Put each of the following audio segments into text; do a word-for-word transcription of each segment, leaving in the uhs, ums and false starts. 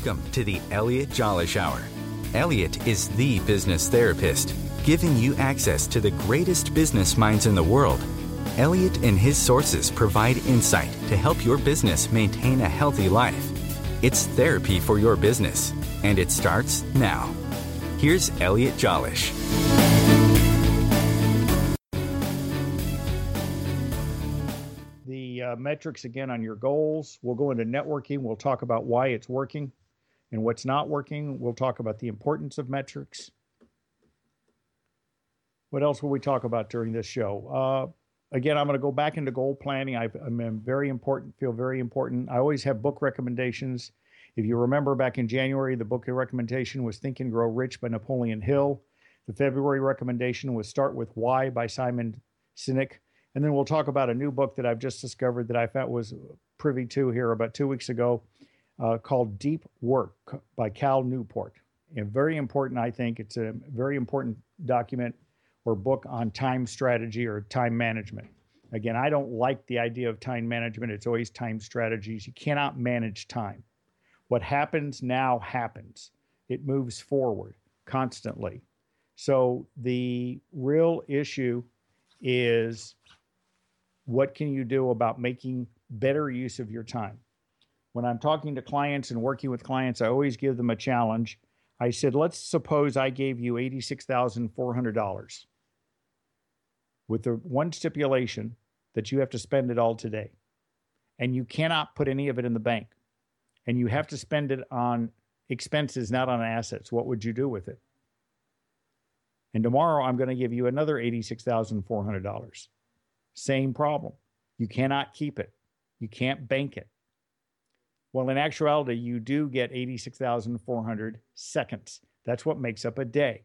Welcome to the Elliott Jollish Hour. Elliott is the business therapist, giving you access to the greatest business minds in the world. Elliott and his sources provide insight to help your business maintain a healthy life. It's therapy for your business, and it starts now. Here's Elliott Jollish. The uh, metrics again on your goals. We'll go into networking. We'll talk about why it's working and what's not working. We'll talk about the importance of metrics. What else will we talk about during this show? Uh, again, I'm going to go back into goal planning. I've, I'm very important, feel very important. I always have book recommendations. If you remember back in January, the book recommendation was Think and Grow Rich by Napoleon Hill. The February recommendation was Start With Why by Simon Sinek. And then we'll talk about a new book that I've just discovered that I found was privy to here about two weeks ago uh, called Deep Work by Cal Newport. And very important, I think. It's a very important document or book on time strategy or time management. Again, I don't like the idea of time management. It's always time strategies. You cannot manage time. What happens now happens. It moves forward constantly. So the real issue is, what can you do about making better use of your time? When I'm talking to clients and working with clients, I always give them a challenge. I said, let's suppose I gave you eighty-six thousand four hundred dollars with the one stipulation that you have to spend it all today. And you cannot put any of it in the bank. And you have to spend it on expenses, not on assets. What would you do with it? And tomorrow I'm going to give you another eighty-six thousand four hundred dollars. Same problem. You cannot keep it. You can't bank it. Well, in actuality, you do get eighty-six thousand four hundred seconds. That's what makes up a day.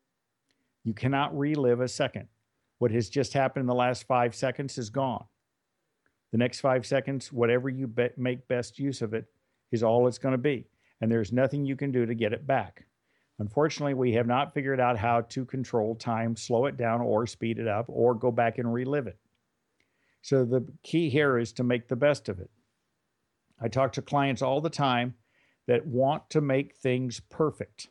You cannot relive a second. What has just happened in the last five seconds is gone. The next five seconds, whatever you be- make best use of it, is all it's going to be. And there's nothing you can do to get it back. Unfortunately, we have not figured out how to control time, slow it down, or speed it up, or go back and relive it. So the key here is to make the best of it. I talk to clients all the time that want to make things perfect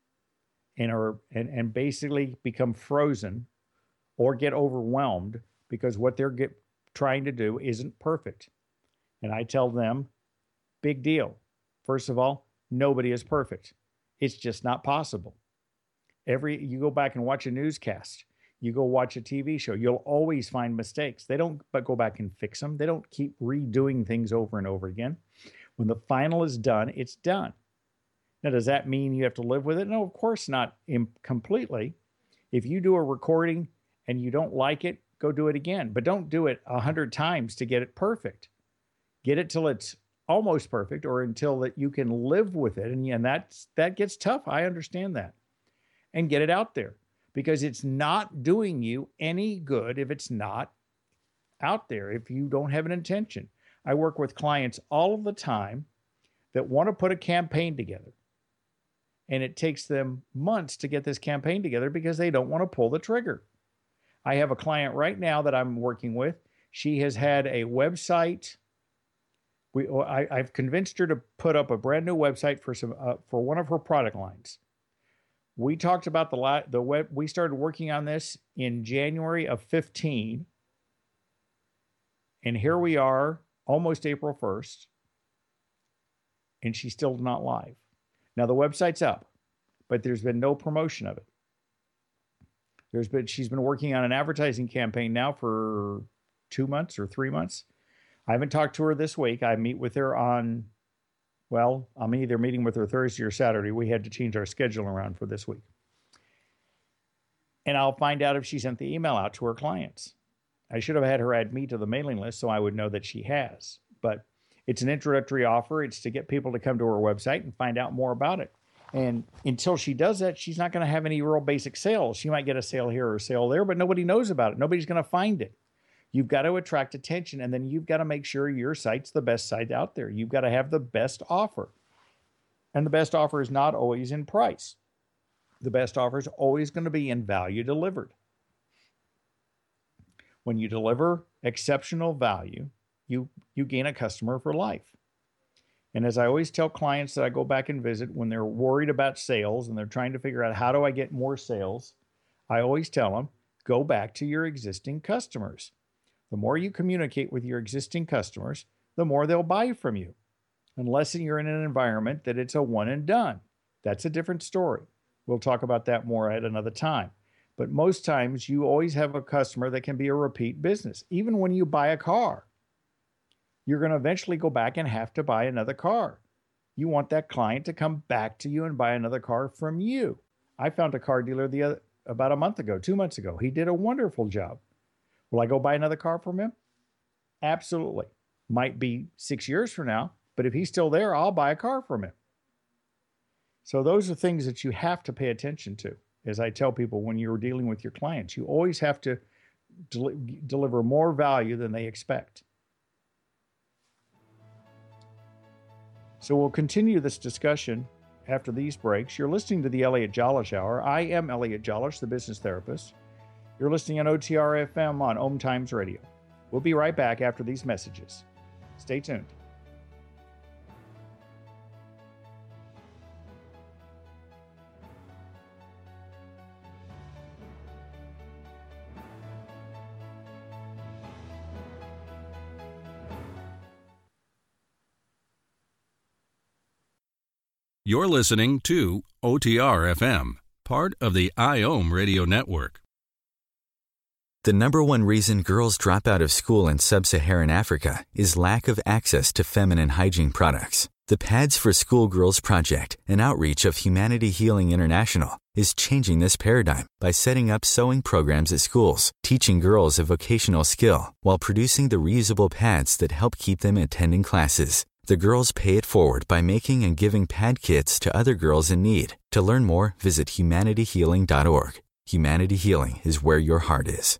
and are and, and basically become frozen or get overwhelmed because what they're get, trying to do isn't perfect. And I tell them, big deal. First of all, nobody is perfect. It's just not possible. Every you go back and watch a newscast, you go watch a T V show, you'll always find mistakes. They don't but go back and fix them. They don't keep redoing things over and over again. When the final is done, it's done. Now, does that mean you have to live with it? No, of course not im- completely. If you do a recording and you don't like it, go do it again. But don't do it a hundred times to get it perfect. Get it till it's almost perfect or until that you can live with it. And, and that's, that gets tough. I understand that. And get it out there because it's not doing you any good if it's not out there, if you don't have an intention. I work with clients all of the time that want to put a campaign together. And it takes them months to get this campaign together because they don't want to pull the trigger. I have a client right now that I'm working with. She has had a website. We, I, I've convinced her to put up a brand new website for some uh, for one of her product lines. We talked about the the web. We started working on this in January of fifteen, and here we are, almost April first, and she's still not live. Now the website's up, but there's been no promotion of it. There's been she's been working on an advertising campaign now for two months or three months. I haven't talked to her this week. I meet with her on, well, I'm either meeting with her Thursday or Saturday. We had to change our schedule around for this week. And I'll find out if she sent the email out to her clients. I should have had her add me to the mailing list so I would know that she has. But it's an introductory offer. It's to get people to come to her website and find out more about it. And until she does that, she's not going to have any real basic sales. She might get a sale here or a sale there, but nobody knows about it. Nobody's going to find it. You've got to attract attention, and then you've got to make sure your site's the best site out there. You've got to have the best offer. And the best offer is not always in price. The best offer is always going to be in value delivered. When you deliver exceptional value, you, you gain a customer for life. And as I always tell clients that I go back and visit when they're worried about sales and they're trying to figure out how do I get more sales, I always tell them, go back to your existing customers. The more you communicate with your existing customers, the more they'll buy from you. Unless you're in an environment that it's a one and done. That's a different story. We'll talk about that more at another time. But most times you always have a customer that can be a repeat business. Even when you buy a car, you're going to eventually go back and have to buy another car. You want that client to come back to you and buy another car from you. I found a car dealer the other, about a month ago, two months ago. He did a wonderful job. Will I go buy another car from him? Absolutely. Might be six years from now, but if he's still there, I'll buy a car from him. So those are things that you have to pay attention to. As I tell people, when you're dealing with your clients, you always have to del- deliver more value than they expect. So we'll continue this discussion after these breaks. You're listening to the Elliot Jolish Hour. I am Elliot Jolish, the business therapist. You're listening on O T R F M on Om Times Radio. We'll be right back after these messages. Stay tuned. You're listening to O T R F M, part of the I O M Radio Network. The number one reason girls drop out of school in sub-Saharan Africa is lack of access to feminine hygiene products. The Pads for Schoolgirls Project, an outreach of Humanity Healing International, is changing this paradigm by setting up sewing programs at schools, teaching girls a vocational skill while producing the reusable pads that help keep them attending classes. The girls pay it forward by making and giving pad kits to other girls in need. To learn more, visit humanity healing dot org. Humanity Healing is where your heart is.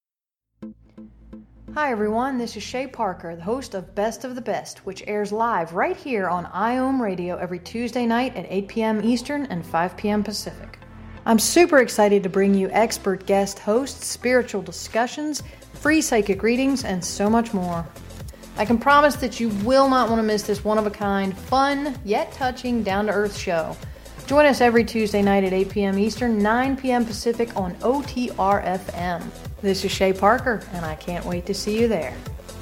Hi everyone, this is Shay Parker, the host of Best of the Best, which airs live right here on I O M Radio every Tuesday night at eight p.m. Eastern and five p.m. Pacific. I'm super excited to bring you expert guest hosts, spiritual discussions, free psychic readings, and so much more. I can promise that you will not want to miss this one-of-a-kind, fun, yet touching, down-to-earth show. Join us every Tuesday night at eight p.m. Eastern, nine p.m. Pacific on O T R F M. This is Shay Parker, and I can't wait to see you there.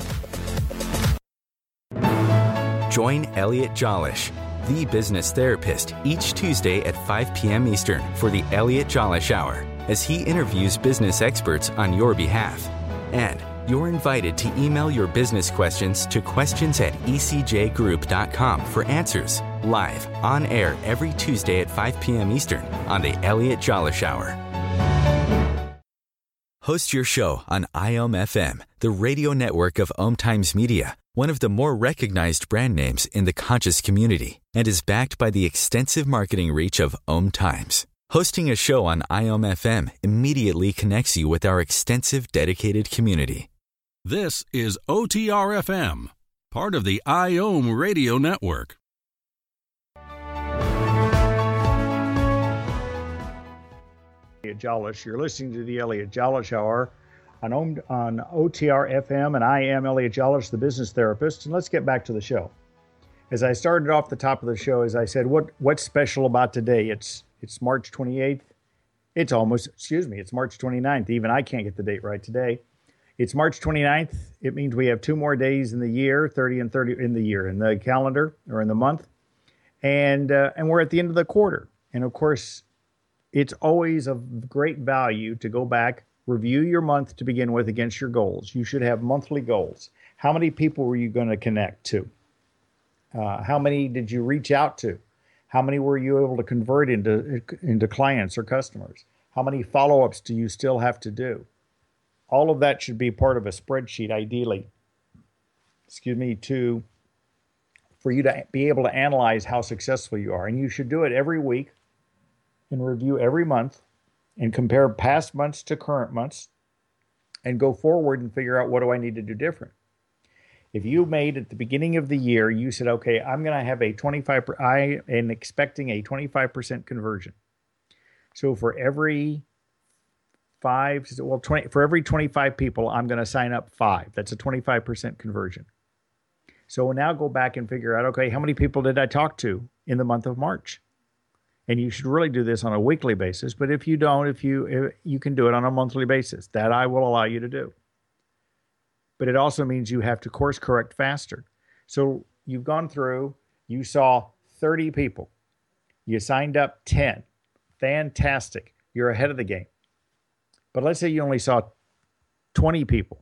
Join Elliot Jolish, the business therapist, each Tuesday at five p.m. Eastern for the Elliot Jolish Hour, as he interviews business experts on your behalf. And you're invited to email your business questions to questions at e c j group dot com for answers, live, on air every Tuesday at five p.m. Eastern on the Elliot Jolish Hour. Host your show on I O M F M, the radio network of Om Times Media, one of the more recognized brand names in the conscious community, and is backed by the extensive marketing reach of Om Times. Hosting a show on I O M F M immediately connects you with our extensive dedicated community. This is O T R F M, part of the I O M Radio Network. Elliot Jolish. You're listening to the Elliot Jolish Hour on, on O T R F M, and I am Elliot Jolish, the business therapist. And let's get back to the show. As I started off the top of the show, as I said, what what's special about today? It's it's March twenty-eighth. It's almost, excuse me, it's March twenty-ninth. Even I can't get the date right today. It's March twenty-ninth. It means we have two more days in the year, thirty and thirty in the year, in the calendar or in the month. And uh, and we're at the end of the quarter. And of course, it's always of great value to go back, review your month to begin with against your goals. You should have monthly goals. How many people were you going to connect to? Uh, how many did you reach out to? How many were you able to convert into, into clients or customers? How many follow-ups do you still have to do? All of that should be part of a spreadsheet, ideally, excuse me, to, for you to be able to analyze how successful you are. And you should do it every week and review every month and compare past months to current months and go forward and figure out what do I need to do different. If you made at the beginning of the year, you said, okay, I'm going to have a twenty-five, I am expecting a twenty-five percent conversion. So for every five, well, twenty, for every twenty-five people, I'm going to sign up five. That's a twenty-five percent conversion. So now go back and figure out, okay, how many people did I talk to in the month of March? And you should really do this on a weekly basis. But if you don't, if you if you can do it on a monthly basis, that I will allow you to do. But it also means you have to course correct faster. So you've gone through, you saw thirty people. You signed up ten. Fantastic. You're ahead of the game. But let's say you only saw twenty people.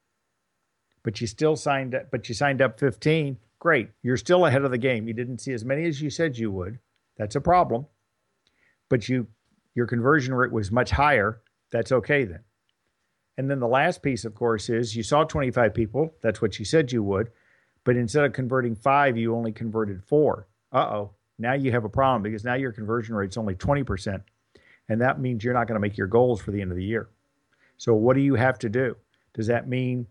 But you still signed up, but you signed up fifteen. Great. You're still ahead of the game. You didn't see as many as you said you would. That's a problem. But you your conversion rate was much higher. That's okay then. And then the last piece, of course, is you saw twenty-five people. That's what you said you would. But instead of converting five, you only converted four. Uh-oh. Now you have a problem because now your conversion rate's only twenty percent. And that means you're not going to make your goals for the end of the year. So what do you have to do? Does that mean,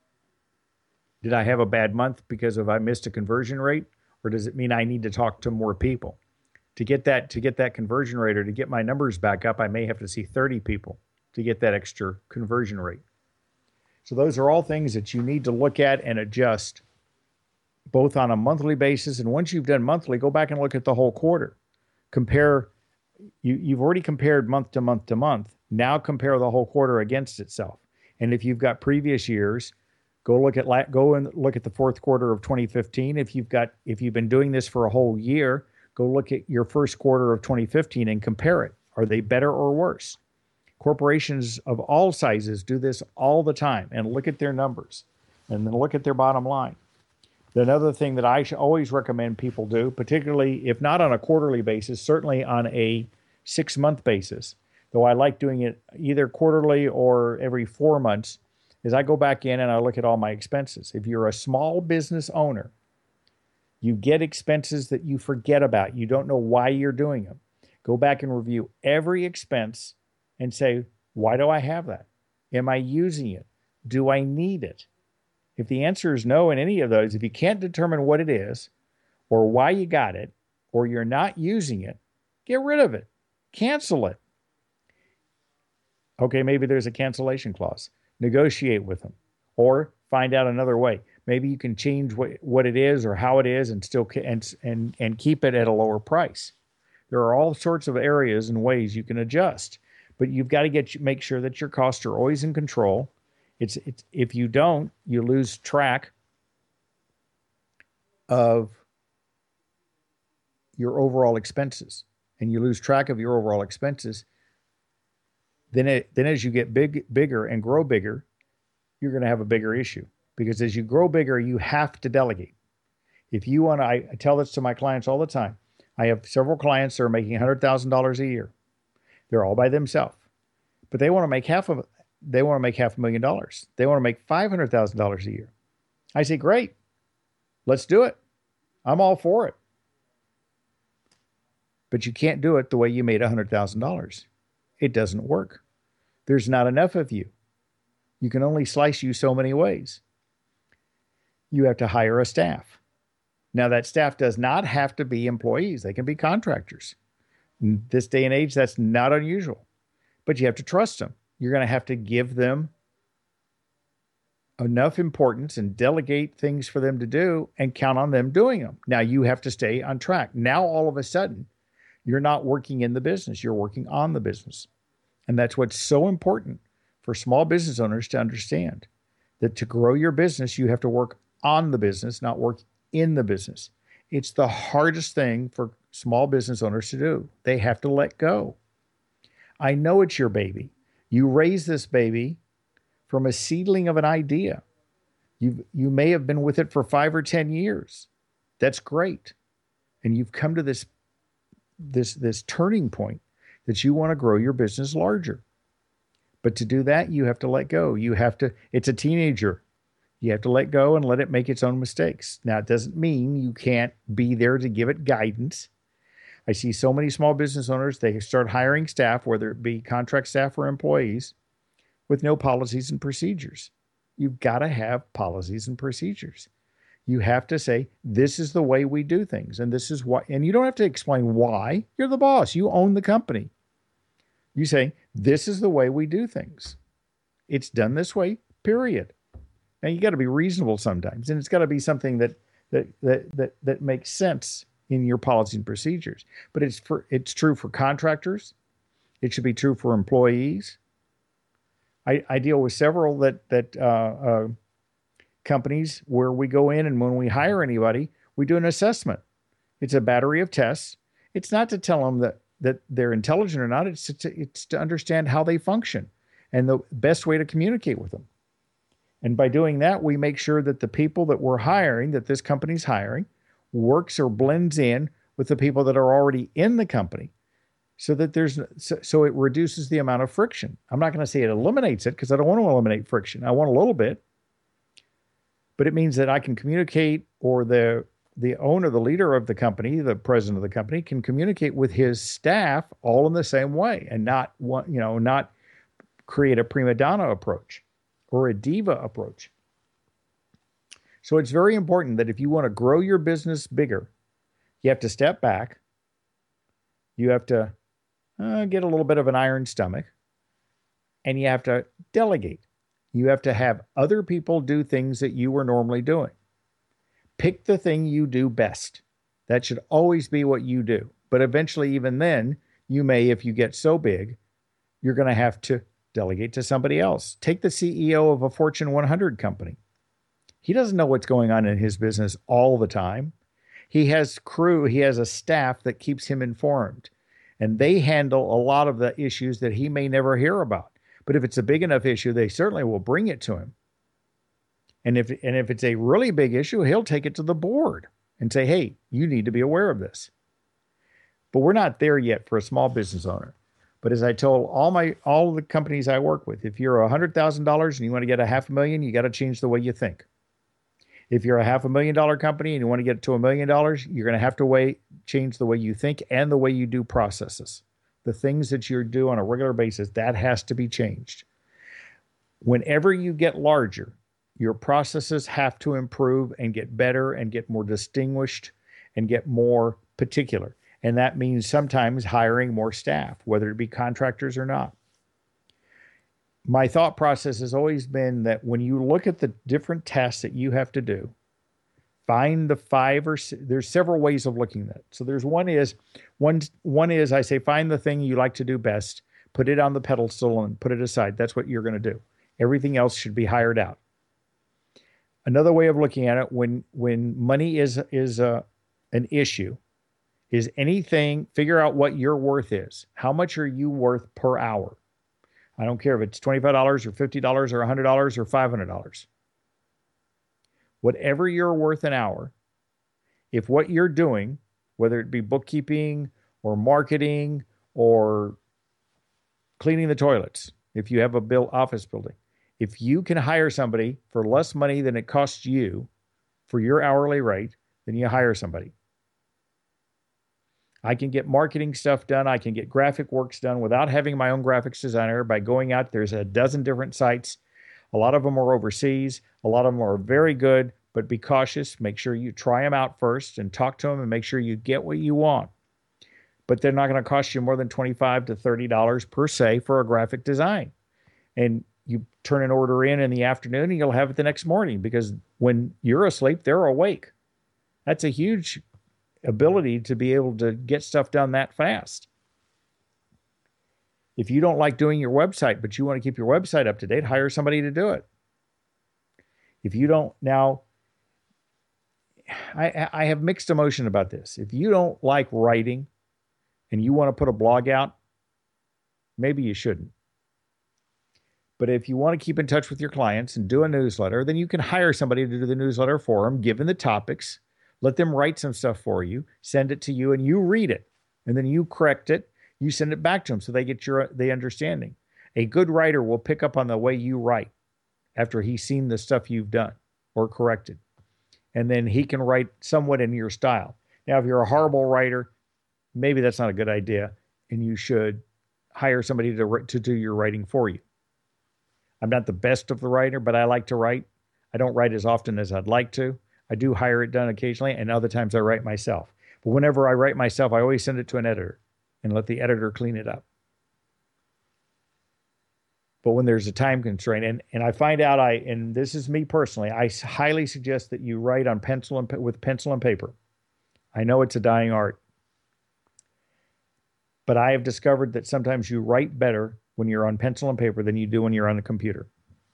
did I have a bad month because of I missed a conversion rate? Or does it mean I need to talk to more people? To get that to get that conversion rate or to get my numbers back up, I may have to see thirty people to get that extra conversion rate. So those are all things that you need to look at and adjust both on a monthly basis. And once you've done monthly, go back and look at the whole quarter. Compare, you, you've already compared month to month to month. Now compare the whole quarter against itself. And if you've got previous years, go look at go and look at the fourth quarter of twenty fifteen. If you've got if you've been doing this for a whole year, go look at your first quarter of twenty fifteen and compare it. Are they better or worse? Corporations of all sizes do this all the time and look at their numbers and then look at their bottom line. Another thing that I should always recommend people do, particularly if not on a quarterly basis, certainly on a six-month basis, though I like doing it either quarterly or every four months, is I go back in and I look at all my expenses. If you're a small business owner, you get expenses that you forget about. You don't know why you're doing them. Go back and review every expense and say, why do I have that? Am I using it? Do I need it? If the answer is no in any of those, if you can't determine what it is or why you got it, or you're not using it, get rid of it. Cancel it. Okay, maybe there's a cancellation clause. Negotiate with them or find out another way. Maybe you can change what, what it is or how it is and still and, and, and keep it at a lower price. There are all sorts of areas and ways you can adjust, but you've got to get make sure that your costs are always in control. It's, it's if you don't, you lose track of your overall expenses, and you lose track of your overall expenses. Then, it, then as you get big, bigger and grow bigger, you're going to have a bigger issue. Because as you grow bigger, you have to delegate. If you want to, I, I tell this to my clients all the time. I have several clients that are making one hundred thousand dollars a year. They're all by themselves. But they want to make half of they want to make half a million dollars. They want to make five hundred thousand dollars a year. I say, great. Let's do it. I'm all for it. But you can't do it the way you made one hundred thousand dollars. It doesn't work. There's not enough of you. You can only slice you so many ways. You have to hire a staff. Now, that staff does not have to be employees. They can be contractors. In this day and age, that's not unusual. But you have to trust them. You're going to have to give them enough importance and delegate things for them to do and count on them doing them. Now, you have to stay on track. Now, all of a sudden, you're not working in the business. You're working on the business. And that's what's so important for small business owners to understand, that to grow your business, you have to work on the business, not work in the business. It's the hardest thing for small business owners to do. They have to let go. I know it's your baby. You raised this baby from a seedling of an idea. You you may have been with it for five or ten years. That's great. And you've come to this, this, this turning point that you want to grow your business larger. But to do that, you have to let go. You have to, it's a teenager. You have to let go and let it make its own mistakes. Now, it doesn't mean you can't be there to give it guidance. I see so many small business owners, they start hiring staff, whether it be contract staff or employees, with no policies and procedures. You've got to have policies and procedures. You have to say, this is the way we do things. And this is why, and you don't have to explain why. You're the boss. You own the company. You say, this is the way we do things. It's done this way, period. Now you got to be reasonable sometimes, and it's got to be something that that that that that makes sense in your policy and procedures. But it's for it's true for contractors. It should be true for employees. I, I deal with several that that uh, uh, companies where we go in, and when we hire anybody, we do an assessment. It's a battery of tests. It's not to tell them that that they're intelligent or not. It's to, it's to understand how they function and the best way to communicate with them. And by doing that, we make sure that the people that we're hiring, that this company's hiring, works or blends in with the people that are already in the company, so that there's so, so it reduces the amount of friction. I'm not going to say it eliminates it, because I don't want to eliminate friction. I want a little bit, but it means that I can communicate, or the the owner, the leader of the company, the president of the company, can communicate with his staff all in the same way, and not one, you know, not create a prima donna approach or a diva approach. So it's very important that if you want to grow your business bigger, you have to step back. You have to uh, get a little bit of an iron stomach, and you have to delegate. You have to have other people do things that you were normally doing. Pick the thing you do best. That should always be what you do. But eventually, even then, you may, if you get so big, you're going to have to delegate to somebody else. Take the C E O of a Fortune one hundred company. He doesn't know what's going on in his business all the time. He has crew, he has a staff that keeps him informed, and they handle a lot of the issues that he may never hear about. But if it's a big enough issue, they certainly will bring it to him. And if and if it's a really big issue, he'll take it to the board and say, hey, you need to be aware of this. But we're not there yet for a small business owner. But as I told all my all the companies I work with, if you're one hundred thousand dollars and you want to get a half a million, you got to change the way you think. If you're a half a million dollar company and you want to get it to a million dollars, you're going to have to way, change the way you think and the way you do processes. The things that you do on a regular basis, that has to be changed. Whenever you get larger, your processes have to improve and get better and get more distinguished and get more particular. And that means sometimes hiring more staff, whether it be contractors or not. My thought process has always been that when you look at the different tasks that you have to do, find the five or six, there's several ways of looking at it. So there's one is, one, one is I say, find the thing you like to do best, put it on the pedestal and put it aside. That's what you're going to do. Everything else should be hired out. Another way of looking at it, when when money is is a, an issue, is anything, figure out what your worth is. How much are you worth per hour? I don't care if it's twenty-five dollars or fifty dollars or one hundred dollars or five hundred dollars. Whatever you're worth an hour, if what you're doing, whether it be bookkeeping or marketing or cleaning the toilets, if you have a bill office building, if you can hire somebody for less money than it costs you for your hourly rate, then you hire somebody. I can get marketing stuff done. I can get graphic works done without having my own graphics designer by going out. There's a dozen different sites. A lot of them are overseas. A lot of them are very good, but be cautious. Make sure you try them out first and talk to them and make sure you get what you want. But they're not going to cost you more than twenty-five to thirty dollars per se for a graphic design. And you turn an order in in the afternoon and you'll have it the next morning, because when you're asleep, they're awake. That's a huge ability to be able to get stuff done that fast. If you don't like doing your website, but you want to keep your website up to date, hire somebody to do it. If you don't, now, I, I have mixed emotion about this. If you don't like writing and you want to put a blog out, maybe you shouldn't. But if you want to keep in touch with your clients and do a newsletter, then you can hire somebody to do the newsletter for them, given the topics. Let them write some stuff for you, send it to you, and you read it. And then you correct it. You send it back to them so they get your the understanding. A good writer will pick up on the way you write after he's seen the stuff you've done or corrected. And then he can write somewhat in your style. Now, if you're a horrible writer, maybe that's not a good idea, and you should hire somebody to, to do your writing for you. I'm not the best of the writer, but I like to write. I don't write as often as I'd like to. I do hire it done occasionally, and other times I write myself. But whenever I write myself, I always send it to an editor and let the editor clean it up. but when there's a time constraint, and, and I find out I, and this is me personally, I highly suggest that you write on pencil and with pencil and paper. I know it's a dying art, but I have discovered that sometimes you write better when you're on pencil and paper than you do when you're on the computer.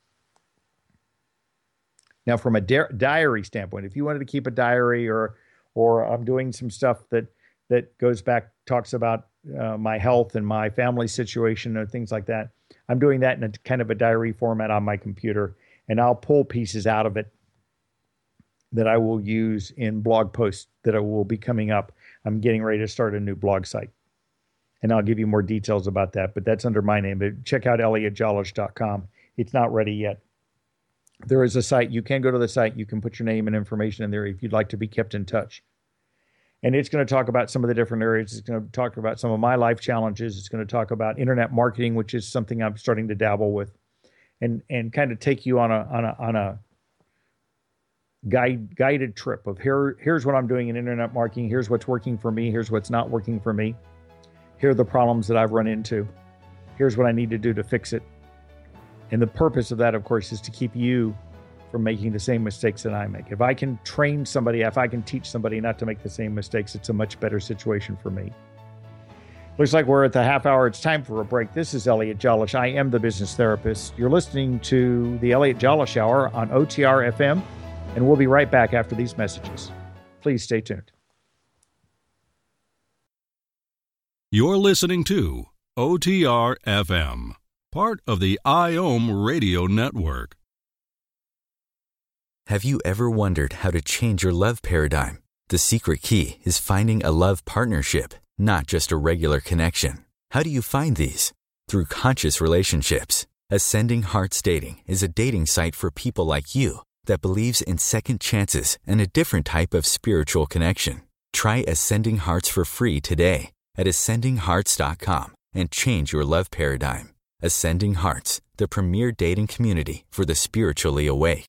Now, from a di- diary standpoint, if you wanted to keep a diary, or, or I'm doing some stuff that, that goes back, talks about uh, my health and my family situation or things like that, I'm doing that in a kind of a diary format on my computer, and I'll pull pieces out of it that I will use in blog posts that will be coming up. I'm getting ready to start a new blog site, and I'll give you more details about that, but that's under my name. But check out elliot jolish dot com. It's not ready yet. There is a site. You can go to the site. You can put your name and information in there if you'd like to be kept in touch. And it's going to talk about some of the different areas. It's going to talk about some of my life challenges. It's going to talk about internet marketing, which is something I'm starting to dabble with, and and kind of take you on a on a on a guide guided trip of here. Here's what I'm doing in internet marketing. Here's what's working for me. Here's what's not working for me. Here are the problems that I've run into. Here's what I need to do to fix it. And the purpose of that, of course, is to keep you from making the same mistakes that I make. If I can train somebody, if I can teach somebody not to make the same mistakes, it's a much better situation for me. Looks like we're at the half hour. It's time for a break. This is Elliot Jolish. I am the business therapist. You're listening to the Elliot Jolish Hour on O T R F M, and we'll be right back after these messages. Please stay tuned. You're listening to O T R F M, part of the I O M Radio Network. Have you ever wondered how to change your love paradigm? The secret key is finding a love partnership, not just a regular connection. How do you find these? Through conscious relationships. Ascending Hearts Dating is a dating site for people like you that believes in second chances and a different type of spiritual connection. Try Ascending Hearts for free today at ascending hearts dot com and change your love paradigm. Ascending Hearts, the premier dating community for the spiritually awake.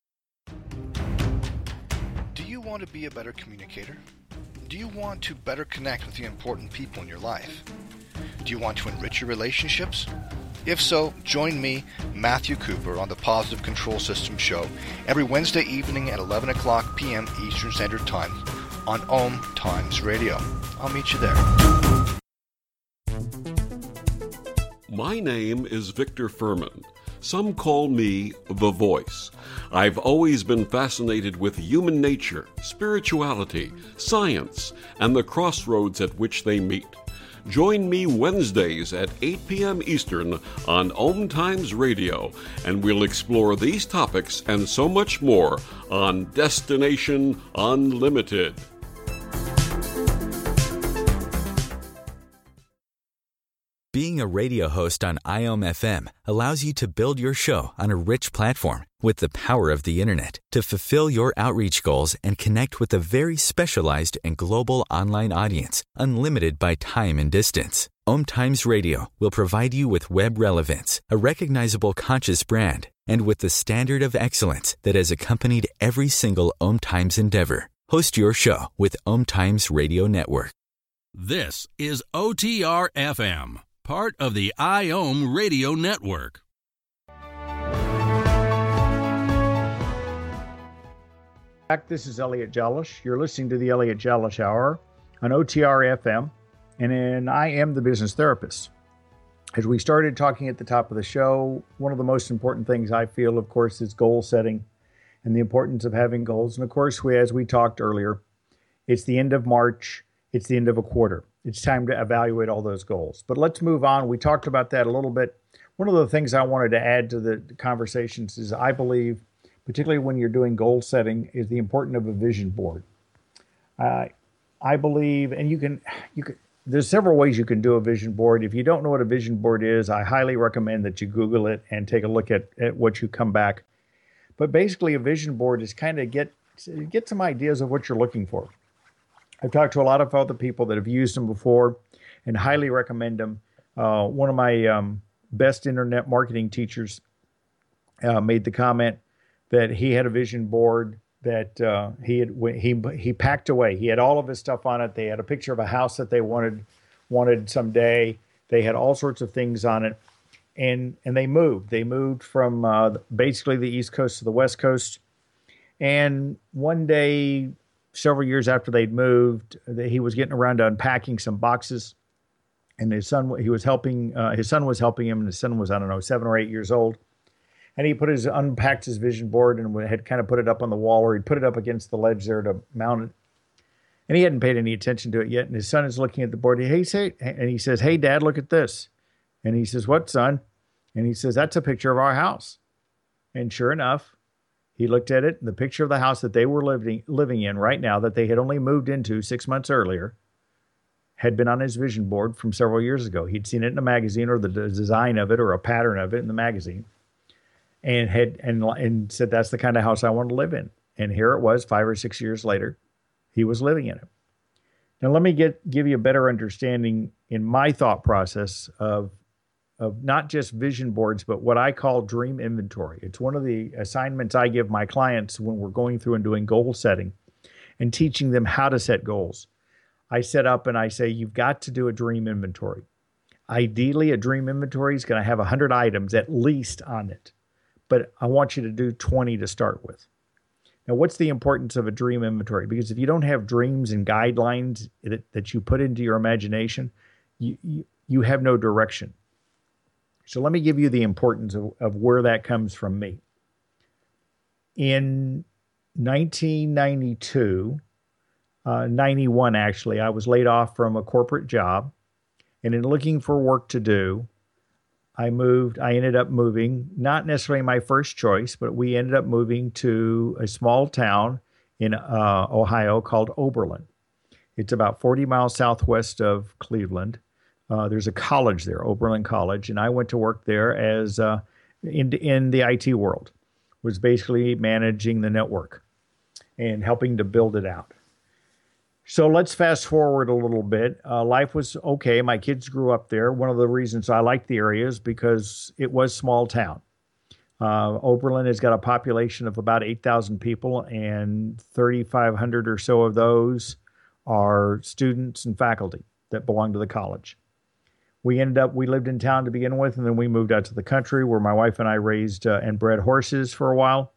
Do you want to be a better communicator? Do you want to better connect with the important people in your life? Do you want to enrich your relationships? If so, join me, Matthew Cooper, on the Positive Control System Show every Wednesday evening at eleven o'clock p.m. Eastern Standard Time on O M Times Radio. I'll meet you there. My name is Victor Furman. Some call me The Voice. I've always been fascinated with human nature, spirituality, science, and the crossroads at which they meet. Join me Wednesdays at eight p.m. Eastern on O M Times Radio, and we'll explore these topics and so much more on Destination Unlimited. Being a radio host on I O M F M allows you to build your show on a rich platform with the power of the internet to fulfill your outreach goals and connect with a very specialized and global online audience, unlimited by time and distance. O M Times Radio will provide you with web relevance, a recognizable conscious brand, and with the standard of excellence that has accompanied every single O M Times endeavor. Host your show with O M Times Radio Network. This is O T R F M, part of the I O M Radio Network. This is Elliot Jolish. You're listening to the Elliot Jolish Hour on O T R F M, and then I am the business therapist. As we started talking at the top of the show, one of the most important things I feel, of course, is goal setting and the importance of having goals. And of course, we, as we talked earlier, it's the end of March. It's the end of a quarter. It's time to evaluate all those goals. But let's move on. We talked about that a little bit. One of the things I wanted to add to the conversations is I believe, particularly when you're doing goal setting, is the importance of a vision board. Uh, I believe, and you can, you can, there's several ways you can do a vision board. If you don't know what a vision board is, I highly recommend that you Google it and take a look at, at what you come back. But basically, a vision board is kind of get get some ideas of what you're looking for. I've talked to a lot of other people that have used them before and highly recommend them. Uh, one of my um, best internet marketing teachers uh, made the comment that he had a vision board that uh, he had he he packed away. He had all of his stuff on it. They had a picture of a house that they wanted wanted someday. They had all sorts of things on it, and and they moved. They moved from uh, basically the East Coast to the West Coast. And one day, several years after they'd moved, he was getting around to unpacking some boxes. And his son, he was helping, uh, his son was helping him, and his son was, I don't know, seven or eight years old. And he put his, unpacked his vision board and had kind of put it up on the wall, or he'd put it up against the ledge there to mount it. And he hadn't paid any attention to it yet. And his son is looking at the board. Hey, say, and he says, "Hey, Dad, look at this." And he says, "What, son?" And he says, "That's a picture of our house." And sure enough, he looked at it, and the picture of the house that they were living living in right now, that they had only moved into six months earlier, had been on his vision board from several years ago. He'd seen it in a magazine, or the design of it, or a pattern of it in the magazine, and had and and said, "That's the kind of house I want to live in." And here it was, five or six years later, he was living in it. Now, let me get give you a better understanding in my thought process of of not just vision boards, but what I call dream inventory. It's one of the assignments I give my clients when we're going through and doing goal setting and teaching them how to set goals. I set up and I say, you've got to do a dream inventory. Ideally, a dream inventory is going to have one hundred items at least on it, but I want you to do twenty to start with. Now, what's the importance of a dream inventory? Because if you don't have dreams and guidelines that, that you put into your imagination, you, you, you have no direction. So let me give you the importance of, of where that comes from me. In nineteen ninety-two, uh, ninety-one actually, I was laid off from a corporate job. And in looking for work to do, I moved, I ended up moving, not necessarily my first choice, but we ended up moving to a small town in uh, Ohio called Oberlin. It's about forty miles southwest of Cleveland. Uh, there's a college there, Oberlin College, and I went to work there as uh, in, in the I T world, was basically managing the network and helping to build it out. So let's fast forward a little bit. Uh, life was okay. My kids grew up there. One of the reasons I liked the area is because it was small town. Uh, Oberlin has got a population of about eight thousand people, and thirty-five hundred or so of those are students and faculty that belong to the college. We ended up, we lived in town to begin with, and then we moved out to the country where my wife and I raised uh, and bred horses for a while.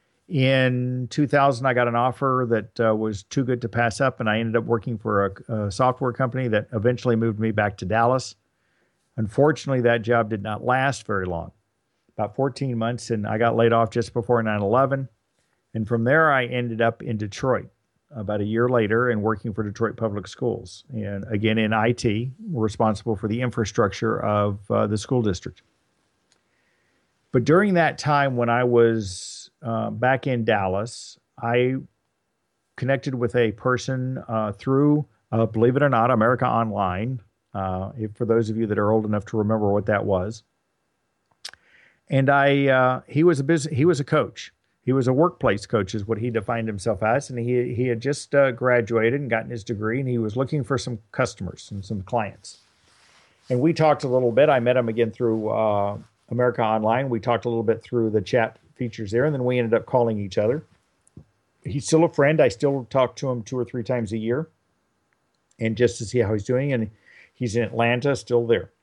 In two thousand, I got an offer that uh, was too good to pass up, and I ended up working for a, a software company that eventually moved me back to Dallas. Unfortunately, that job did not last very long, about fourteen months, and I got laid off just before nine eleven. And from there, I ended up in Detroit about a year later and working for Detroit Public Schools. And again, in I T, we're responsible for the infrastructure of uh, the school district. But during that time when I was uh, back in Dallas, I connected with a person uh, through, uh, believe it or not, America Online, uh, if, for those of you that are old enough to remember what that was. And I, uh, he was a business, he was a coach. He was a workplace coach is what he defined himself as. And he, he had just uh, graduated and gotten his degree, and he was looking for some customers and some clients. And we talked a little bit. I met him again through uh, America Online. We talked a little bit through the chat features there, and then we ended up calling each other. He's still a friend. I still talk to him two or three times a year, and just to see how he's doing. And he's in Atlanta, still there.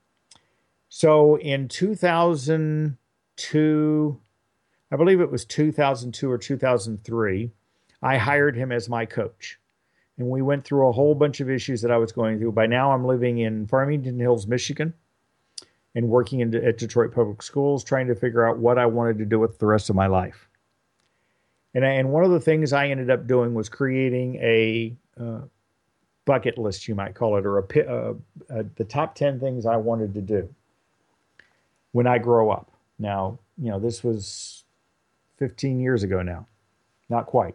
So in two thousand two, I believe it was two thousand two or two thousand three, I hired him as my coach. And we went through a whole bunch of issues that I was going through. By now, I'm living in Farmington Hills, Michigan, and working in, at Detroit Public Schools, trying to figure out what I wanted to do with the rest of my life. And, I, and one of the things I ended up doing was creating a uh, bucket list, you might call it, or a, uh, uh, the top ten things I wanted to do when I grow up. Now, you know, this was fifteen years ago now, not quite.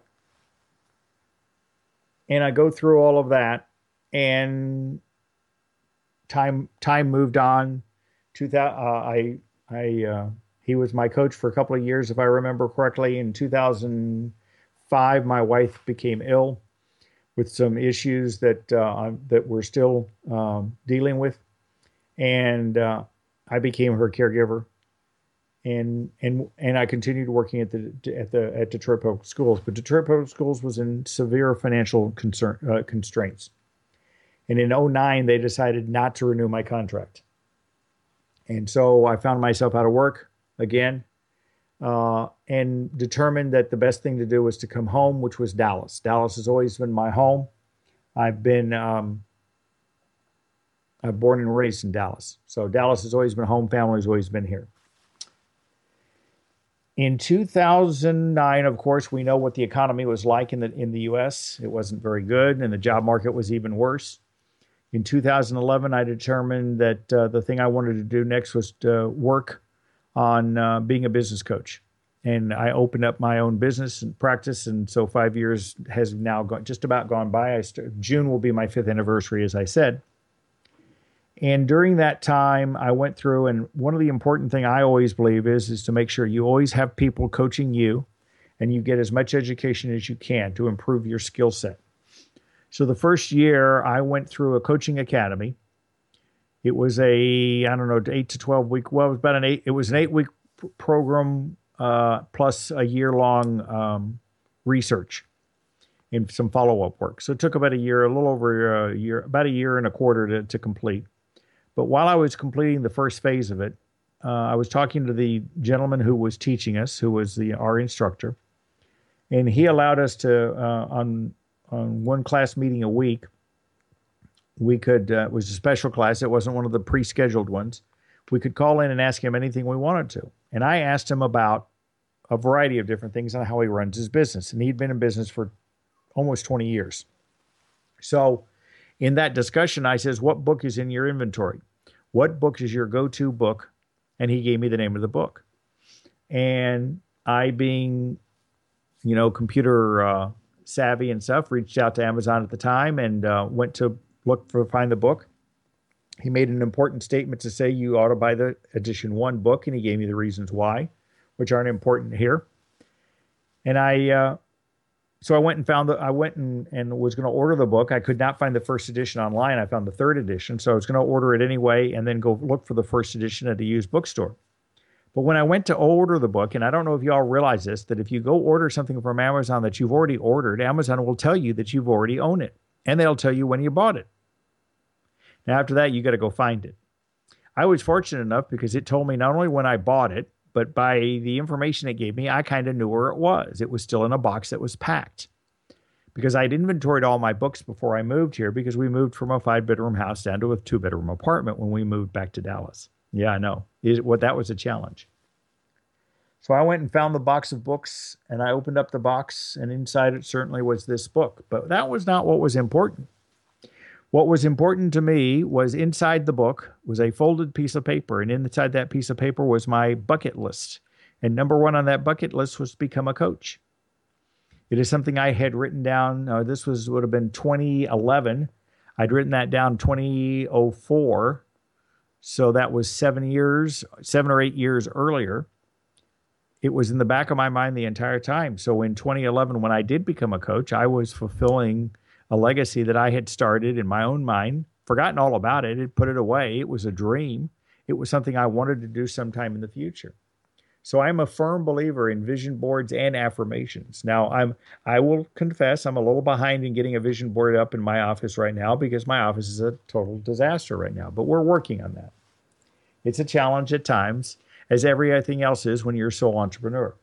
And I go through all of that, and time time moved on. Two thousand, uh, I I uh, he was my coach for a couple of years, if I remember correctly. In two thousand five, my wife became ill with some issues that uh, that we're still um, dealing with, and uh, I became her caregiver. And and and I continued working at the at the at Detroit Public Schools, but Detroit Public Schools was in severe financial concern uh, constraints. And in oh nine, they decided not to renew my contract. And so I found myself out of work again, uh, and determined that the best thing to do was to come home, which was Dallas. Dallas has always been my home. I've been um, I'm born and raised in Dallas. So Dallas has always been home. Family's always been here. In two thousand nine, of course, we know what the economy was like in the in the U S. It wasn't very good, and the job market was even worse. In two thousand eleven, I determined that uh, the thing I wanted to do next was to work on uh, being a business coach. And I opened up my own business and practice, and so five years has now gone, just about gone by. I st- June will be my fifth anniversary, as I said. And during that time, I went through, and one of the important thing I always believe is, is to make sure you always have people coaching you, and you get as much education as you can to improve your skill set. So the first year, I went through a coaching academy. It was a, I don't know, eight to twelve week, well, it was about an eight, it was an eight week p- program uh, plus a year long um, research and some follow-up work. So it took about a year, a little over a year, about a year and a quarter to, to complete. But while I was completing the first phase of it, uh, I was talking to the gentleman who was teaching us, who was the our instructor, and he allowed us to, uh, on on one class meeting a week, we could, uh, it was a special class, it wasn't one of the pre-scheduled ones, we could call in and ask him anything we wanted to. And I asked him about a variety of different things on how he runs his business. And he'd been in business for almost twenty years. So in that discussion, I says, what book is in your inventory? What book is your go-to book? And he gave me the name of the book. And I, being, you know, computer uh, savvy and stuff, reached out to Amazon at the time and uh, went to look for, find the book. He made an important statement to say, you ought to buy the edition one book. And he gave me the reasons why, which aren't important here. And I, uh, So I went and found the, I went and, and was going to order the book. I could not find the first edition online. I found the third edition. So I was going to order it anyway and then go look for the first edition at a used bookstore. But when I went to order the book, and I don't know if you all realize this, that if you go order something from Amazon that you've already ordered, Amazon will tell you that you've already owned it. And they'll tell you when you bought it. Now, after that, you got to go find it. I was fortunate enough because it told me not only when I bought it, but by the information it gave me, I kind of knew where it was. It was still in a box that was packed. Because I'd inventoried all my books before I moved here, because we moved from a five-bedroom house down to a two-bedroom apartment when we moved back to Dallas. Yeah, I know. It, well, that was a challenge. So I went and found the box of books, and I opened up the box, and inside it certainly was this book. But that was not what was important. What was important to me was inside the book was a folded piece of paper, and inside that piece of paper was my bucket list. And number one on that bucket list was to become a coach. It is something I had written down. Uh, this was would have been twenty eleven. I'd written that down twenty oh four. So that was seven years, seven or eight years earlier. It was in the back of my mind the entire time. So in twenty eleven, when I did become a coach, I was fulfilling a legacy that I had started in my own mind, forgotten all about it, had put it away. It was a dream. It was something I wanted to do sometime in the future. So I'm a firm believer in vision boards and affirmations. Now, I'm I will confess I'm a little behind in getting a vision board up in my office right now because my office is a total disaster right now, but we're working on that. It's a challenge at times, as everything else is when you're a sole entrepreneur.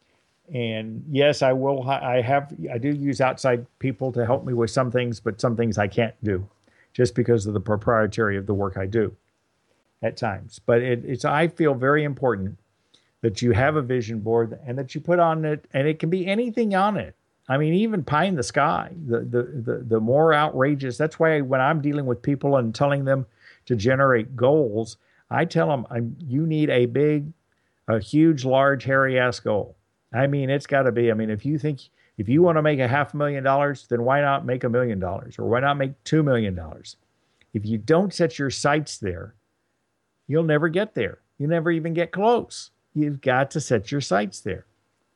And yes, I will. I have. I do use outside people to help me with some things, but some things I can't do, just because of the proprietary of the work I do, at times. But it, it's. I feel very important that you have a vision board and that you put on it, and it can be anything on it. I mean, even pie in the sky. The the the, the more outrageous. That's why when I'm dealing with people and telling them to generate goals, I tell them I'm, you need a big, a huge, large, hairy-ass goal. I mean, it's got to be, I mean, if you think, if you want to make a half a million dollars, then why not make a million dollars? Or why not make two million dollars? If you don't set your sights there, you'll never get there. You never even get close. You've got to set your sights there.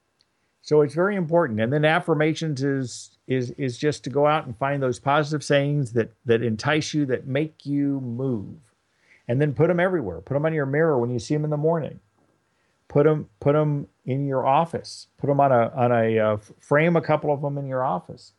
So it's very important. And then affirmations is is is just to go out and find those positive sayings that that entice you, that make you move. And then put them everywhere. Put them on your mirror when you see them in the morning. Put them, put them in your office. Put them on a on a uh, frame. A couple of them in your office.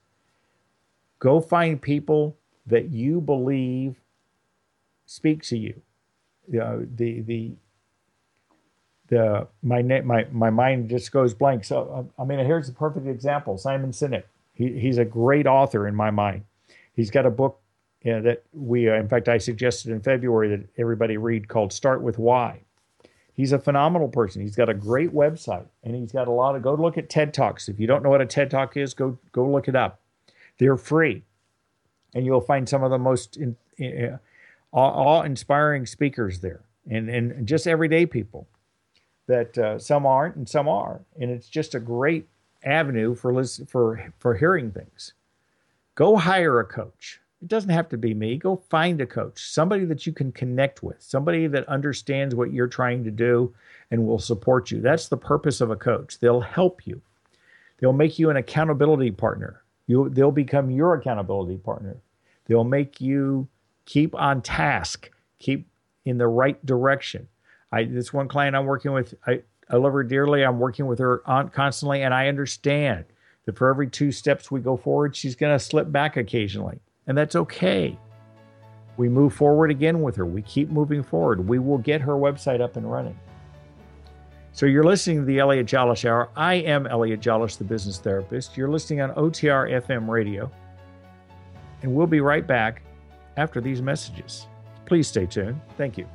Go find people that you believe speak to you. uh, the the the my my my mind just goes blank. So I mean, here's a perfect example: Simon Sinek. He he's a great author in my mind. He's got a book uh, that we, uh, in fact, I suggested in February that everybody read called "Start with Why." He's a phenomenal person. He's got a great website, and he's got a lot of. Go look at TED Talks. If you don't know what a TED Talk is, go go look it up. They're free, and you'll find some of the most in, uh, awe-inspiring speakers there, and and just everyday people that uh, some aren't and some are, and it's just a great avenue for listen, for for hearing things. Go hire a coach. It doesn't have to be me. Go find a coach, somebody that you can connect with, somebody that understands what you're trying to do and will support you. That's the purpose of a coach. They'll help you. They'll make you an accountability partner. You, they'll become your accountability partner. They'll make you keep on task, keep in the right direction. I, this one client I'm working with, I, I love her dearly. I'm working with her on constantly, and I understand that for every two steps we go forward, she's going to slip back occasionally. And that's okay. We move forward again with her. We keep moving forward. We will get her website up and running. So you're listening to the Elliot Jolish Hour. I am Elliot Jolish, the business therapist. You're listening on O T R F M radio. And we'll be right back after these messages. Please stay tuned. Thank you.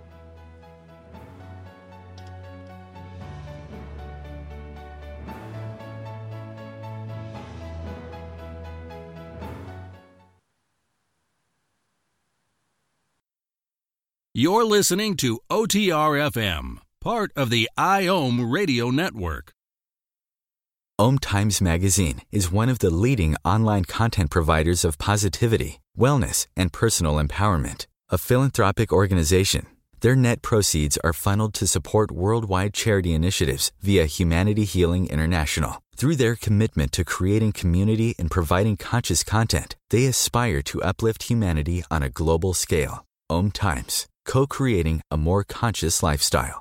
You're listening to O T R F M, part of the I O M Radio Network. O M Times Magazine is one of the leading online content providers of positivity, wellness, and personal empowerment. A philanthropic organization, their net proceeds are funneled to support worldwide charity initiatives via Humanity Healing International. Through their commitment to creating community and providing conscious content, they aspire to uplift humanity on a global scale. O M Times, co-creating a more conscious lifestyle.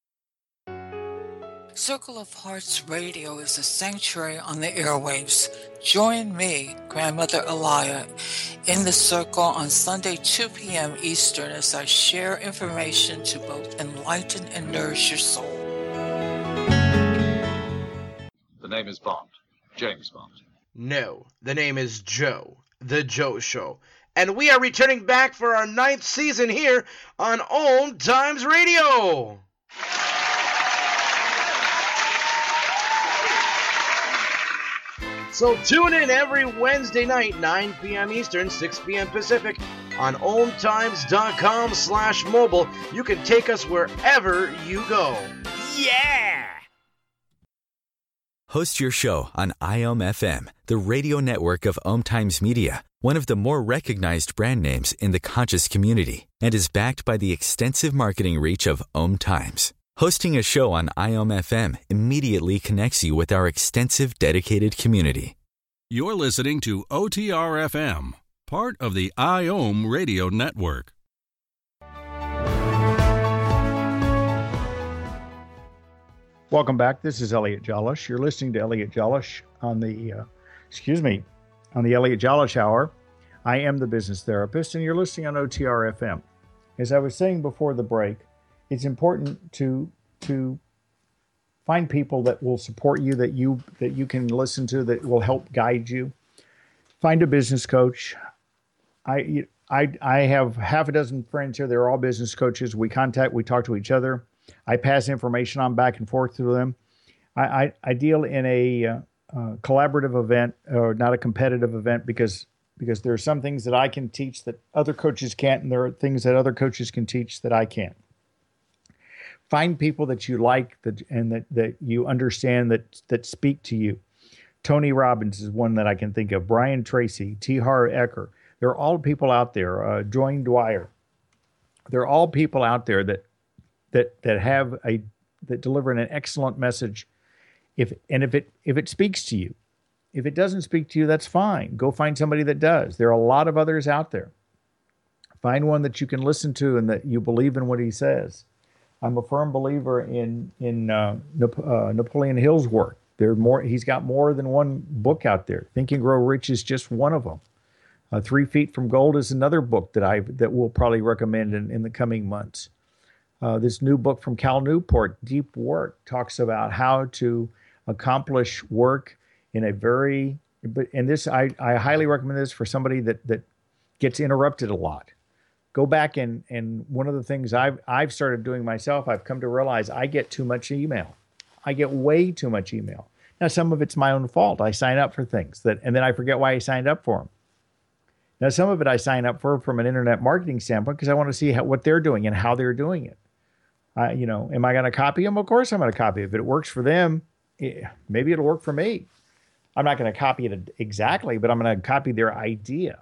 Circle of Hearts Radio is a sanctuary on the airwaves. Join me, Grandmother Elia, in the circle on Sunday, two p.m. Eastern, as I share information to both enlighten and nourish your soul. The name is Bond. James Bond. No, the name is Joe. The Joe Show. And we are returning back for our ninth season here on Old Times Radio. So tune in every Wednesday night, nine p.m. Eastern, six p.m. Pacific, on oldtimes.com slash mobile. You can take us wherever you go. Yeah! Host your show on I O M F M, the radio network of O M Times Media, one of the more recognized brand names in the conscious community, and is backed by the extensive marketing reach of O M Times. Hosting a show on I O M F M immediately connects you with our extensive dedicated community. You're listening to O T R F M, part of the I O M Radio Network. Welcome back. This is Elliot Jolish. You're listening to Elliot Jolish on the, uh, excuse me, on the Elliot Jolish Hour. I am the business therapist, and you're listening on O T R F M. As I was saying before the break, it's important to to find people that will support you, that you that you can listen to, that will help guide you. Find a business coach. I I I have half a dozen friends here. They're all business coaches. We contact, we talk to each other. I pass information on back and forth to them. I, I, I deal in a uh, uh, collaborative event, or not a competitive event, because because there are some things that I can teach that other coaches can't, and there are things that other coaches can teach that I can't. Find people that you like that and that, that you understand, that that speak to you. Tony Robbins is one that I can think of. Brian Tracy, T. Harv Eker. They're all people out there. Uh, Joyne Dwyer. They're all people out there that that that have a that deliver an excellent message. If and if it if it speaks to you, if it doesn't speak to you, that's fine. Go find somebody that does. There are a lot of others out there. Find one that you can listen to and that you believe in what he says. I'm a firm believer in in uh, Nap- uh, Napoleon Hill's work. There more. He's got more than one book out there. Think and Grow Rich is just one of them. Uh, Three Feet from Gold is another book that I that we'll probably recommend in, in the coming months. Uh, this new book from Cal Newport, Deep Work, talks about how to accomplish work in a very, but and this I, I highly recommend this for somebody that that gets interrupted a lot. Go back and and one of the things I've I've started doing myself, I've come to realize I get too much email. I get way too much email. Now some of it's my own fault. I sign up for things that and then I forget why I signed up for them. Now some of it I sign up for from an internet marketing standpoint because I want to see how, what they're doing and how they're doing it. Uh, you know, am I going to copy them? Of course I'm going to copy it. If it works for them, maybe it'll work for me. I'm not going to copy it exactly, but I'm going to copy their idea.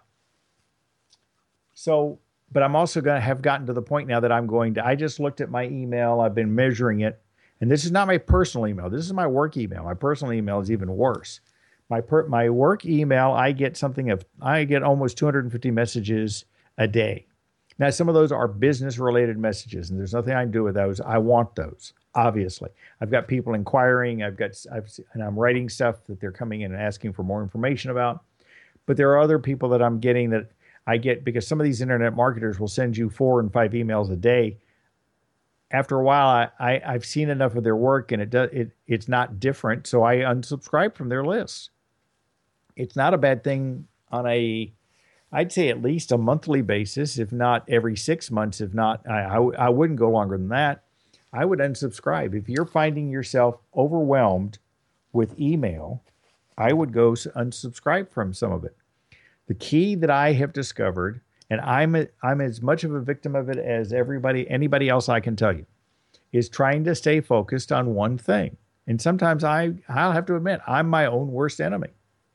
So, but I'm also going to have gotten to the point now that I'm going to, I just looked at my email. I've been measuring it. And this is not my personal email. This is my work email. My personal email is even worse. My per, my work email, I get something of, I get almost two hundred fifty messages a day. Now, some of those are business-related messages, and there's nothing I can do with those. I want those, obviously. I've got people inquiring. I've got, I've, and I'm writing stuff that they're coming in and asking for more information about. But there are other people that I'm getting that I get because some of these internet marketers will send you four and five emails a day. After a while, I, I I've seen enough of their work, and it does it it's not different, so I unsubscribe from their list. It's not a bad thing on a I'd say at least a monthly basis, if not every six months, if not, I, I, I wouldn't go longer than that. I would unsubscribe. If you're finding yourself overwhelmed with email, I would go unsubscribe from some of it. The key that I have discovered, and I'm a, I'm as much of a victim of it as everybody, anybody else I can tell you, is trying to stay focused on one thing. And sometimes I, I'll have to admit, I'm my own worst enemy.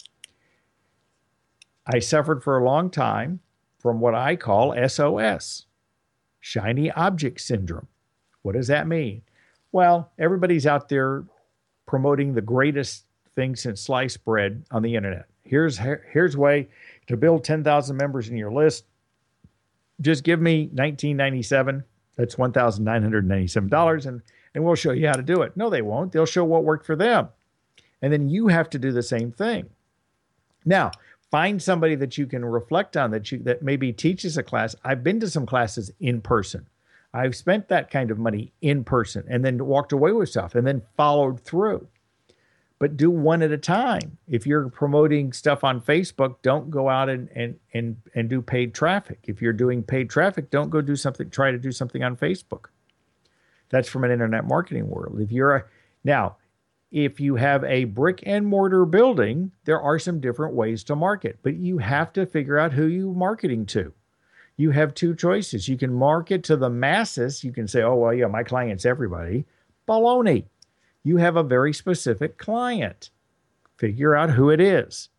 I suffered for a long time from what I call S O S, shiny object syndrome. What does that mean? Well, everybody's out there promoting the greatest thing since sliced bread on the internet. Here's here's a way to build ten thousand members in your list. Just give me nineteen ninety-seven. That's one thousand nine hundred ninety-seven dollars, and, and we'll show you how to do it. No, they won't. They'll show what worked for them. And then you have to do the same thing. Now, find somebody that you can reflect on, that you that maybe teaches a class. I've been to some classes in person. I've spent that kind of money in person and then walked away with stuff and then followed through. But do one at a time. If you're promoting stuff on Facebook, don't go out and and and and do paid traffic. If you're doing paid traffic, don't go do something, try to do something on Facebook. That's from an internet marketing world. If you're a, now, if you have a brick and mortar building, there are some different ways to market, but you have to figure out who you're marketing to. You have two choices. You can market to the masses. You can say, oh, well, yeah, my client's everybody. Baloney. You have a very specific client. Figure out who it is.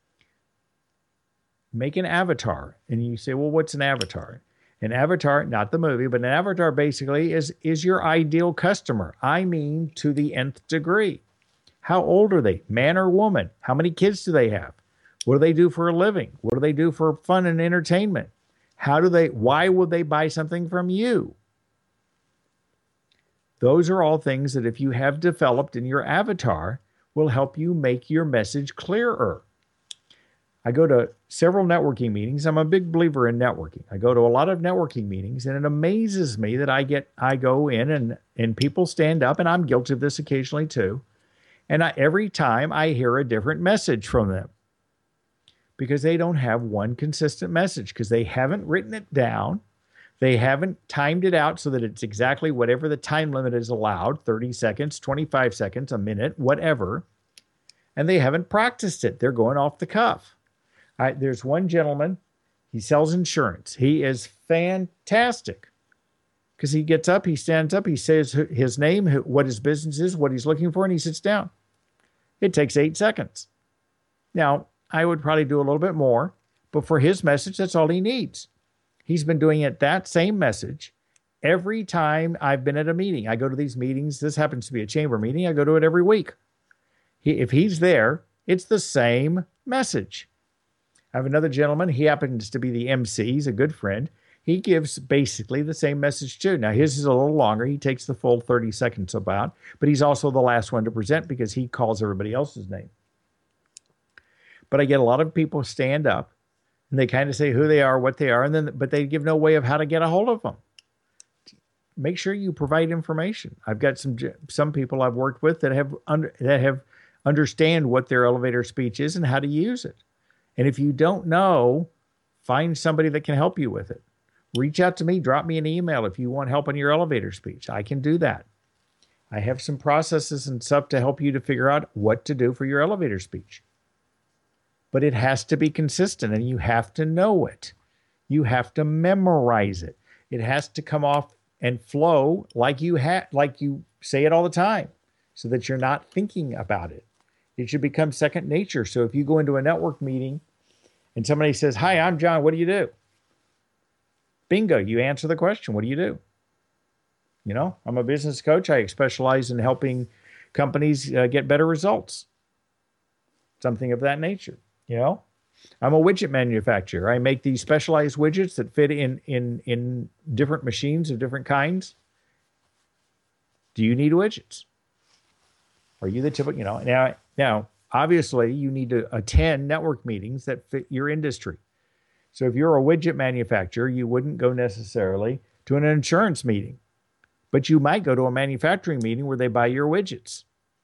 Make an avatar. And you say, well, what's an avatar? An avatar, not the movie, but an avatar basically is, is your ideal customer. I mean, to the nth degree. How old are they? Man or woman? How many kids do they have? What do they do for a living? What do they do for fun and entertainment? How do they, why would they buy something from you? Those are all things that if you have developed in your avatar will help you make your message clearer. I go to several networking meetings. I'm a big believer in networking. I go to a lot of networking meetings, and it amazes me that I get, I go in and, and people stand up, and I'm guilty of this occasionally too. And I, every time I hear a different message from them because they don't have one consistent message because they haven't written it down. They haven't timed it out so that it's exactly whatever the time limit is allowed, thirty seconds, twenty-five seconds, a minute, whatever. And they haven't practiced it. They're going off the cuff. I, there's one gentleman, he sells insurance. He is fantastic because he gets up, he stands up, he says his name, what his business is, what he's looking for, and he sits down. It takes eight seconds. Now, I would probably do a little bit more, but for his message, that's all he needs. He's been doing it, that same message, every time I've been at a meeting. I go to these meetings. This happens to be a chamber meeting. I go to it every week. He, if he's there, it's the same message. I have another gentleman. He happens to be the M C. He's a good friend. He gives basically the same message too. Now, his is a little longer. He takes the full thirty seconds about, but he's also the last one to present because he calls everybody else's name. But I get a lot of people stand up and they kind of say who they are, what they are, and then but they give no way of how to get a hold of them. make sure you provide information. I've got some some people I've worked with that have under, that have understand what their elevator speech is and how to use it. And if you don't know, find somebody that can help you with it. Reach out to me, drop me an email if you want help on your elevator speech. I can do that. I have some processes and stuff to help you to figure out what to do for your elevator speech. But it has to be consistent, and you have to know it. You have to memorize it. It has to come off and flow like you ha- like you say it all the time, so that you're not thinking about it. It should become second nature. So if you go into a network meeting and somebody says, "Hi, I'm John. What do you do?" Bingo, you answer the question. What do you do? You know, I'm a business coach. I specialize in helping companies uh, get better results. Something of that nature. You know, I'm a widget manufacturer. I make these specialized widgets that fit in in in different machines of different kinds. Do you need widgets? Are you the typical, you know, now, now, obviously you need to attend network meetings that fit your industry. So if you're a widget manufacturer, you wouldn't go necessarily to an insurance meeting, but you might go to a manufacturing meeting where they buy your widgets.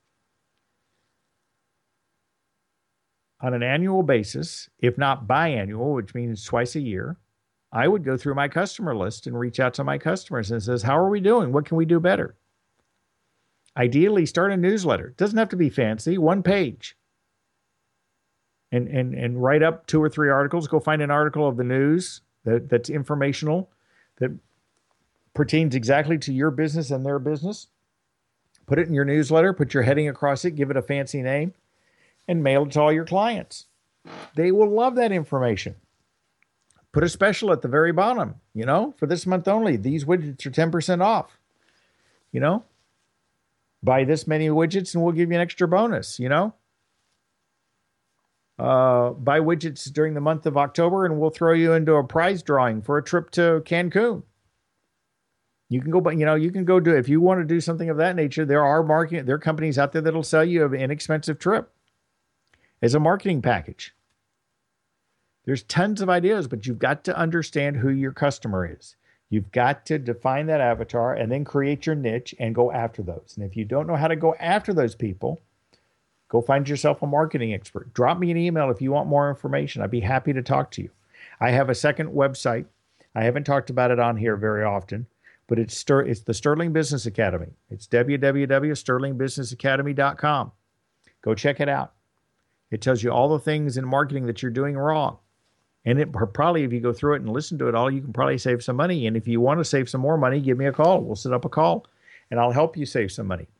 On an annual basis, if not biannual, which means twice a year, I would go through my customer list and reach out to my customers and says, how are we doing? What can we do better? Ideally, start a newsletter. It doesn't have to be fancy, one page. And, and, and write up two or three articles. Go find an article of the news that, that's informational, that pertains exactly to your business and their business. Put it in your newsletter, put your heading across it, give it a fancy name, and mail it to all your clients. They will love that information. Put a special at the very bottom, you know, for this month only. These widgets are ten percent off, you know. Buy this many widgets and we'll give you an extra bonus, you know. Uh, buy widgets during the month of October and we'll throw you into a prize drawing for a trip to Cancun. You can go, but you know, you can go do, if you want to do something of that nature, there are marketing, there are companies out there that'll sell you an inexpensive trip as a marketing package. There's tons of ideas, but you've got to understand who your customer is. You've got to define that avatar and then create your niche and go after those. And if you don't know how to go after those people, go find yourself a marketing expert. Drop me an email if you want more information. I'd be happy to talk to you. I have a second website. I haven't talked about it on here very often, but it's Ster- it's the Sterling Business Academy. It's w w w dot sterling business academy dot com. Go check it out. It tells you all the things in marketing that you're doing wrong. And it probably, if you go through it and listen to it all, you can probably save some money. And if you want to save some more money, give me a call. We'll set up a call and I'll help you save some money.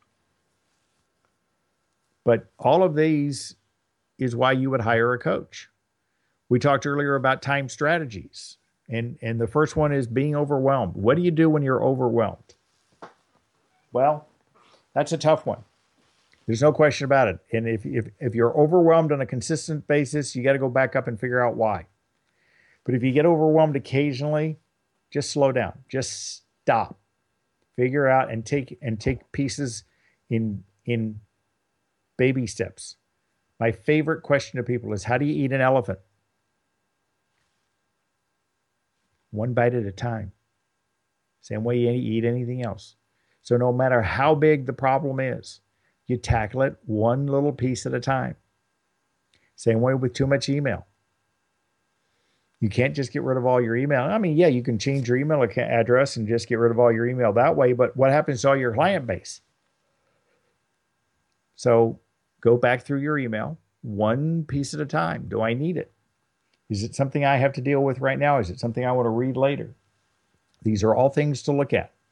But all of these is why you would hire a coach. We talked earlier about time strategies. And, and the first one is being overwhelmed. What do you do when you're overwhelmed? Well, that's a tough one. There's no question about it. And if, if, if you're overwhelmed on a consistent basis, you got to go back up and figure out why. But if you get overwhelmed occasionally, just slow down. Just stop. Figure out and take and take pieces in in baby steps. My favorite question to people is, how do you eat an elephant? One bite at a time. Same way you eat anything else. So no matter how big the problem is, you tackle it one little piece at a time. Same way with too much email. You can't just get rid of all your email. I mean, yeah, you can change your email address and just get rid of all your email that way, but what happens to all your client base? So go back through your email, one piece at a time. Do I need it? Is it something I have to deal with right now? Is it something I want to read later? These are all things to look at.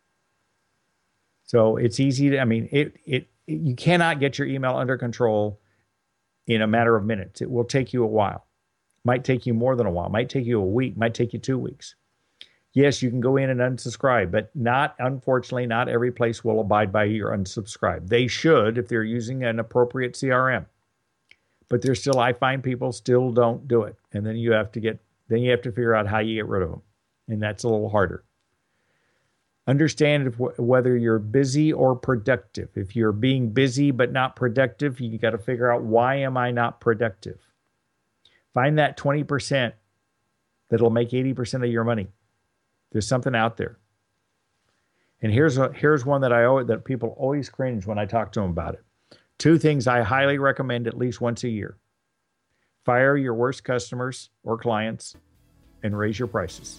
So it's easy to, I mean, it, it, it you cannot get your email under control in a matter of minutes. It will take you a while. Might take you more than a while. Might take you a week. Might take you two weeks. Yes, you can go in and unsubscribe, but not, unfortunately, not every place will abide by your unsubscribe. They should if they're using an appropriate C R M. But there's still, I find people still don't do it. And then you have to get, then you have to figure out how you get rid of them. And that's a little harder. Understand if, whether you're busy or productive. If you're being busy but not productive, you got to figure out, why am I not productive? Find that twenty percent that'll make eighty percent of your money. There's something out there. And here's a, here's one that I always, that people always cringe when I talk to them about it. Two things I highly recommend at least once a year. Fire your worst customers or clients and raise your prices.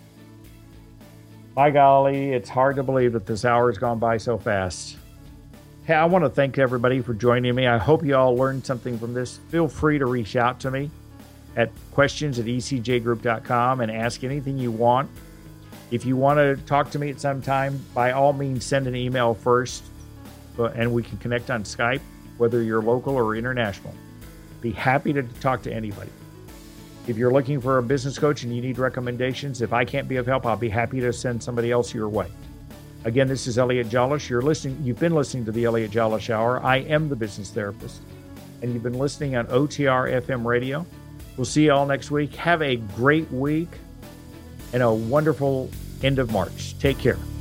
By golly, it's hard to believe that this hour has gone by so fast. Hey, I want to thank everybody for joining me. I hope you all learned something from this. Feel free to reach out to me at questions at e c j group dot com and ask anything you want. If you want to talk to me at some time, by all means, send an email first, and we can connect on Skype, whether you're local or international. Be happy to talk to anybody. If you're looking for a business coach and you need recommendations, if I can't be of help, I'll be happy to send somebody else your way. Again, this is Elliot Jolish. You're listening. You've been listening to the Elliot Jolish Hour. I am the business therapist, and you've been listening on O T R F M radio. We'll see you all next week. Have a great week and a wonderful end of March. Take care.